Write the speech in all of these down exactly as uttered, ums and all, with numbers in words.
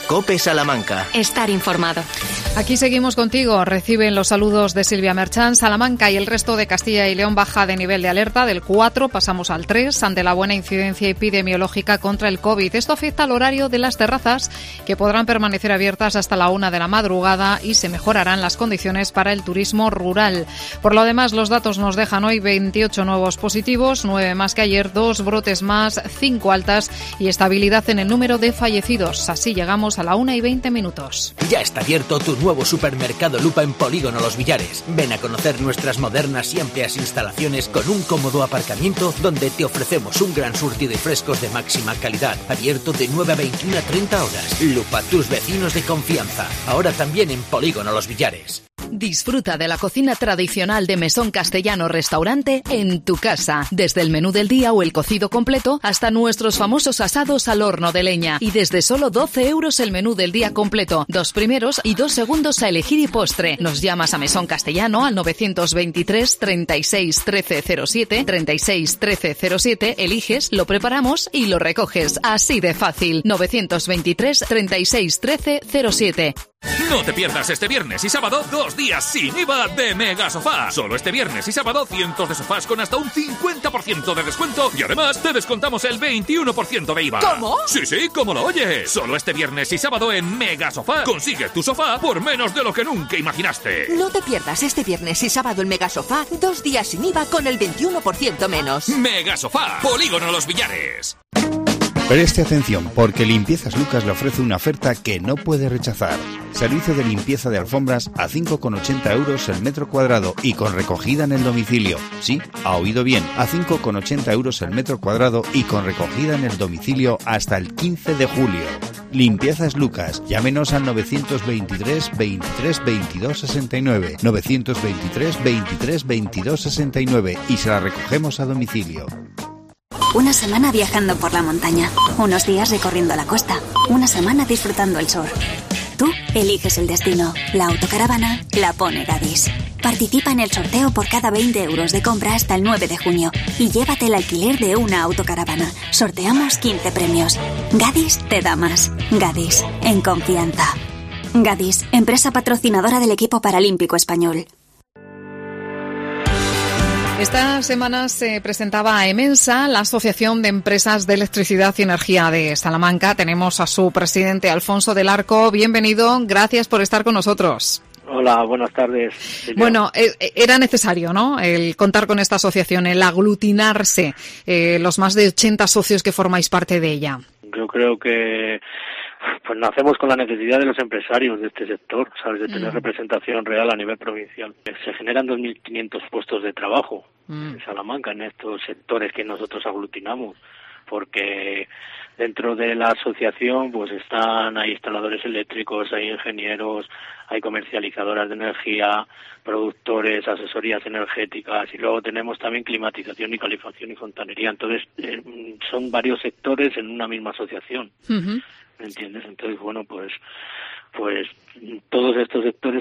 COPE Salamanca. Estar informado. Aquí seguimos contigo. Reciben los saludos de Silvia Merchán. Salamanca y el resto de Castilla y León baja de nivel de alerta del cuatro, pasamos al tres, ante la buena incidencia epidemiológica contra el COVID. Esto afecta al horario de las terrazas, que podrán permanecer abiertas hasta la una de la madrugada, y se mejorarán las condiciones para el turismo rural. Por lo demás, los datos nos dejan hoy veintiocho nuevos positivos, nueve más que ayer, dos brotes más, cinco altas y estabilidad en el número de fallecidos. Así llegamos a la una y veinte minutos. Ya está abierto tu nuevo supermercado Lupa en Polígono Los Villares. Ven a conocer nuestras modernas y amplias instalaciones con un cómodo aparcamiento donde te ofrecemos un gran surtido de frescos de máxima calidad. Abierto de nueve a veintiuna a treinta horas. Lupa, tus vecinos de confianza. Ahora también en Polígono Los Villares. Disfruta de la cocina tradicional de Mesón Castellano Restaurante en tu casa. Desde el menú del día o el cocido completo hasta nuestros famosos asados al horno de leña. Y desde solo doce euros el menú del día completo. Dos primeros y dos segundos a elegir y postre. Nos llamas a Mesón Castellano al novecientos veintitrés, treinta y seis, trece cero siete, treinta y seis, trece cero siete. Eliges, lo preparamos y lo recoges. Así de fácil. novecientos veintitrés, treinta y seis, trece cero siete. No te pierdas este viernes y sábado dos días sin I V A de Mega Sofá. Solo este viernes y sábado cientos de sofás con hasta un cincuenta por ciento de descuento y además te descontamos el veintiuno por ciento de I V A. ¿Cómo? Sí, sí, como lo oyes. Solo este viernes y sábado en Mega Sofá consigue tu sofá por menos de lo que nunca imaginaste. No te pierdas este viernes y sábado en Mega Sofá dos días sin I V A con el veintiuno por ciento menos. Mega Sofá, Polígono Los Villares. Preste atención, porque Limpiezas Lucas le ofrece una oferta que no puede rechazar. Servicio de limpieza de alfombras a cinco con ochenta euros el metro cuadrado y con recogida en el domicilio. Sí, ha oído bien, a cinco con ochenta euros el metro cuadrado y con recogida en el domicilio hasta el quince de julio. Limpiezas Lucas, llámenos al novecientos veintitrés, veintitrés, veintidós, sesenta y nueve, novecientos veintitrés, veintitrés, veintidós, sesenta y nueve y se la recogemos a domicilio. Una semana viajando por la montaña, unos días recorriendo la costa, una semana disfrutando el sur. Tú eliges el destino. La autocaravana la pone Gadis. Participa en el sorteo por cada veinte euros de compra hasta el nueve de junio y llévate el alquiler de una autocaravana. Sorteamos quince premios. Gadis te da más. Gadis, en confianza. Gadis, empresa patrocinadora del equipo paralímpico español. Esta semana se presentaba a EMENSA, la Asociación de Empresas de Electricidad y Energía de Salamanca. Tenemos a su presidente, Alfonso del Arco. Bienvenido, gracias por estar con nosotros. Hola, buenas tardes. Silvia. Bueno, eh, era necesario, ¿no?, el contar con esta asociación, el aglutinarse, eh, los más de ochenta socios que formáis parte de ella. Yo creo que pues nacemos con la necesidad de los empresarios de este sector, ¿sabes?, de tener mm. representación real a nivel provincial. Se generan dos mil quinientos puestos de trabajo mm. en Salamanca, en estos sectores que nosotros aglutinamos, porque dentro de la asociación pues están, hay instaladores eléctricos, hay ingenieros, hay comercializadoras de energía, productores, asesorías energéticas, y luego tenemos también climatización y calefacción y fontanería. Entonces eh, son varios sectores en una misma asociación. Uh-huh. ¿Me entiendes? Entonces, bueno, pues pues todos estos sectores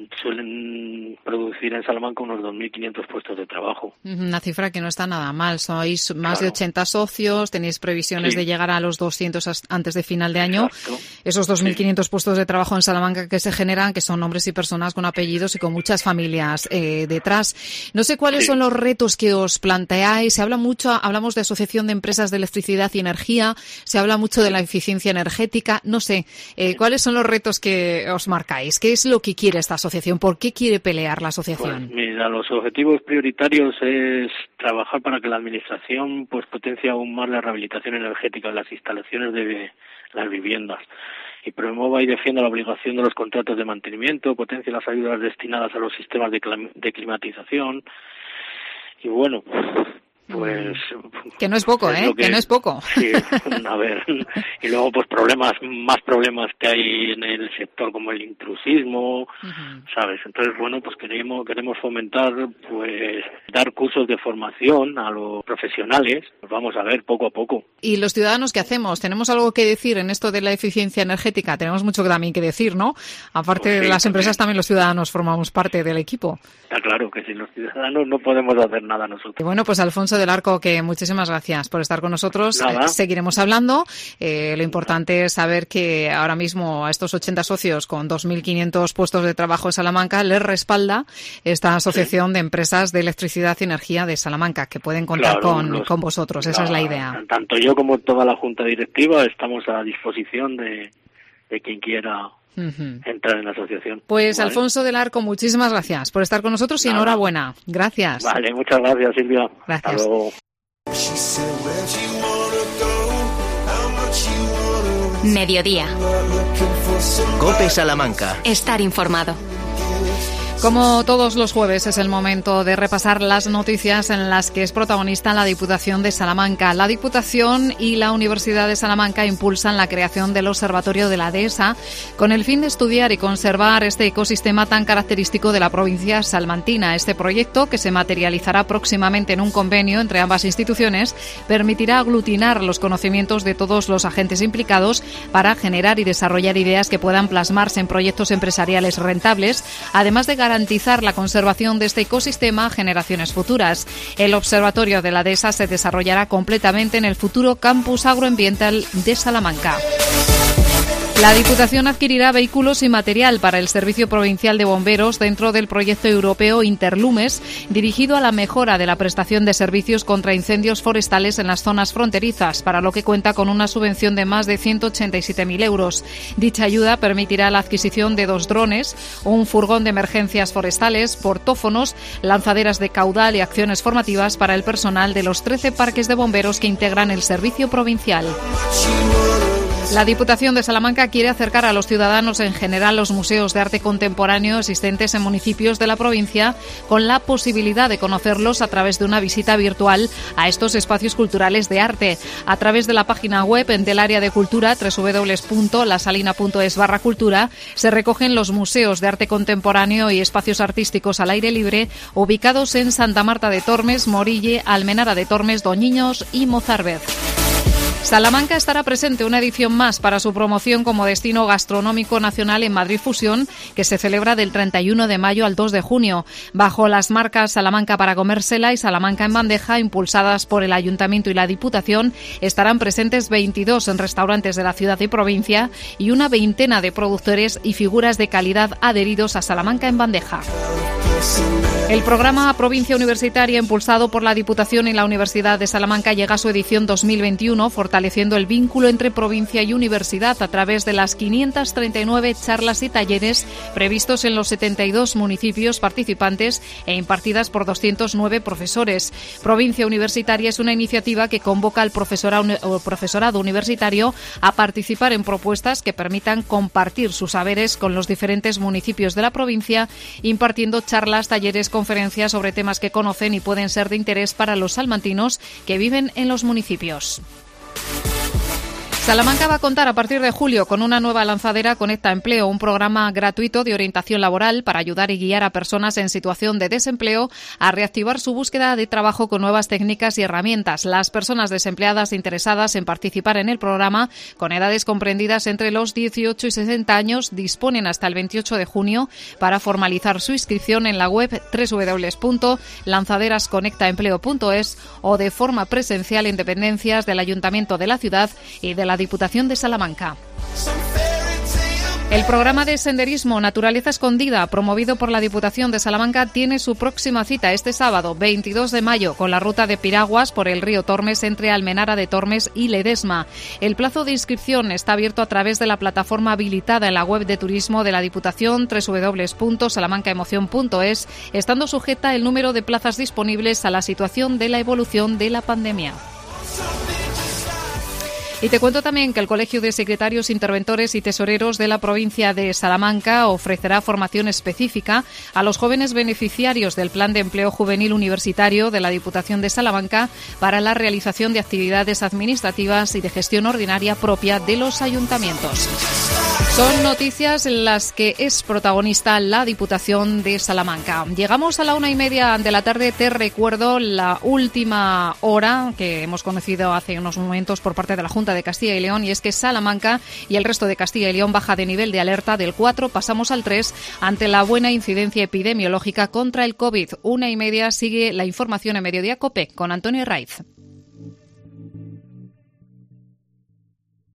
suelen producir en Salamanca unos dos mil quinientos puestos de trabajo. Una cifra que no está nada mal. Sois más claro. de ochenta socios, tenéis previsiones sí. de llegar a los doscientos antes de final de año. Exacto. Esos dos mil quinientos sí. puestos de trabajo en Salamanca que se generan, que son hombres y personas con apellidos y con muchas familias eh, detrás. No sé cuáles sí. son los retos que os planteáis. Se habla mucho, hablamos de Asociación de Empresas de Electricidad y Energía, se habla mucho de la eficiencia energética. No sé, eh, ¿cuáles son los retos que os marcáis? ¿Qué es lo que quiere esta asociación? ¿Por qué quiere pelear la asociación? Pues mira, los objetivos prioritarios es trabajar para que la administración pues potencie aún más la rehabilitación energética de las instalaciones de las viviendas y promueva y defienda la obligación de los contratos de mantenimiento, potencie las ayudas destinadas a los sistemas de, clim- de climatización y bueno, pues que no es poco, es ¿eh? Que, que no es poco. Sí, a ver, y luego pues problemas, más problemas que hay en el sector como el intrusismo, uh-huh. ¿sabes? Entonces, bueno, pues queremos queremos fomentar, pues dar cursos de formación a los profesionales, pues vamos a ver poco a poco. ¿Y los ciudadanos qué hacemos? ¿Tenemos algo que decir en esto de la eficiencia energética? Tenemos mucho también que decir, ¿no? Aparte pues sí, de las empresas, también los ciudadanos formamos parte del equipo. Está claro que sin los ciudadanos no podemos hacer nada nosotros. Y bueno, pues Alfonso del Arco, que muchísimas gracias por estar con nosotros. Nada. Seguiremos hablando. Eh, lo importante es saber que ahora mismo a estos ochenta socios con dos mil quinientos puestos de trabajo en Salamanca les respalda esta Asociación sí. de Empresas de Electricidad y Energía de Salamanca, que pueden contar claro, con, los, con vosotros. Esa la, es la idea. Tanto yo como toda la Junta Directiva estamos a disposición de, de quien quiera Uh-huh. entrar en la asociación. Pues ¿vale? Alfonso del Arco, muchísimas gracias por estar con nosotros y Nada. enhorabuena. Gracias. Vale, muchas gracias, Silvia. Gracias. Hasta luego. Mediodía. COPE Salamanca. Estar informado. Como todos los jueves, es el momento de repasar las noticias en las que es protagonista la Diputación de Salamanca. La Diputación y la Universidad de Salamanca impulsan la creación del Observatorio de la Dehesa con el fin de estudiar y conservar este ecosistema tan característico de la provincia salmantina. Este proyecto, que se materializará próximamente en un convenio entre ambas instituciones, permitirá aglutinar los conocimientos de todos los agentes implicados para generar y desarrollar ideas que puedan plasmarse en proyectos empresariales rentables, además de garantizar la conservación de este ecosistema a generaciones futuras. El Observatorio de la Dehesa se desarrollará completamente en el futuro campus agroambiental de Salamanca. La Diputación adquirirá vehículos y material para el Servicio Provincial de Bomberos dentro del proyecto europeo Interlumes, dirigido a la mejora de la prestación de servicios contra incendios forestales en las zonas fronterizas, para lo que cuenta con una subvención de más de ciento ochenta y siete mil euros. Dicha ayuda permitirá la adquisición de dos drones, un furgón de emergencias forestales, portófonos, lanzaderas de caudal y acciones formativas para el personal de los trece parques de bomberos que integran el servicio provincial. La Diputación de Salamanca quiere acercar a los ciudadanos en general los museos de arte contemporáneo existentes en municipios de la provincia, con la posibilidad de conocerlos a través de una visita virtual a estos espacios culturales de arte. A través de la página web del área de cultura, doble u doble u doble u punto lasalina punto es barra cultura, se recogen los museos de arte contemporáneo y espacios artísticos al aire libre ubicados en Santa Marta de Tormes, Morille, Almenara de Tormes, Doñiños y Mozarvez. Salamanca estará presente una edición más para su promoción como destino gastronómico nacional en Madrid Fusión, que se celebra del treinta y uno de mayo al dos de junio. Bajo las marcas Salamanca para comérsela y Salamanca en bandeja, impulsadas por el Ayuntamiento y la Diputación, estarán presentes veintidós en restaurantes de la ciudad y provincia y una veintena de productores y figuras de calidad adheridos a Salamanca en bandeja. El programa Provincia Universitaria, impulsado por la Diputación y la Universidad de Salamanca, llega a su edición dos mil veintiuno, fortaleciendo el vínculo entre provincia y universidad a través de las quinientas treinta y nueve charlas y talleres previstos en los setenta y dos municipios participantes e impartidas por doscientos nueve profesores. Provincia Universitaria es una iniciativa que convoca al profesorado universitario a participar en propuestas que permitan compartir sus saberes con los diferentes municipios de la provincia, impartiendo charlas, talleres, conferencias sobre temas que conocen y pueden ser de interés para los salmantinos que viven en los municipios. Salamanca va a contar a partir de julio con una nueva lanzadera Conecta Empleo, un programa gratuito de orientación laboral para ayudar y guiar a personas en situación de desempleo a reactivar su búsqueda de trabajo con nuevas técnicas y herramientas. Las personas desempleadas interesadas en participar en el programa, con edades comprendidas entre los dieciocho y sesenta años, disponen hasta el veintiocho de junio para formalizar su inscripción en la web doble u doble u doble u punto lanzaderas conecta empleo punto es o de forma presencial en dependencias del Ayuntamiento de la ciudad y de la Diputación de Salamanca. El programa de senderismo Naturaleza Escondida, promovido por la Diputación de Salamanca, tiene su próxima cita este sábado, veintidós de mayo, con la ruta de piraguas por el río Tormes entre Almenara de Tormes y Ledesma. El plazo de inscripción está abierto a través de la plataforma habilitada en la web de turismo de la Diputación, doble u doble u doble u punto salamanca emoción punto es, estando sujeta el número de plazas disponibles a la situación de la evolución de la pandemia. Y te cuento también que el Colegio de Secretarios, Interventores y Tesoreros de la provincia de Salamanca ofrecerá formación específica a los jóvenes beneficiarios del Plan de Empleo Juvenil Universitario de la Diputación de Salamanca para la realización de actividades administrativas y de gestión ordinaria propia de los ayuntamientos. Son noticias en las que es protagonista la Diputación de Salamanca. Llegamos a la una y media de la tarde. Te recuerdo la última hora que hemos conocido hace unos momentos por parte de la Junta de Castilla y León, y es que Salamanca y el resto de Castilla y León baja de nivel de alerta del cuatro, pasamos al tres, ante la buena incidencia epidemiológica contra el COVID. Una y media sigue la información en Mediodía COPE con Antonio Raiz.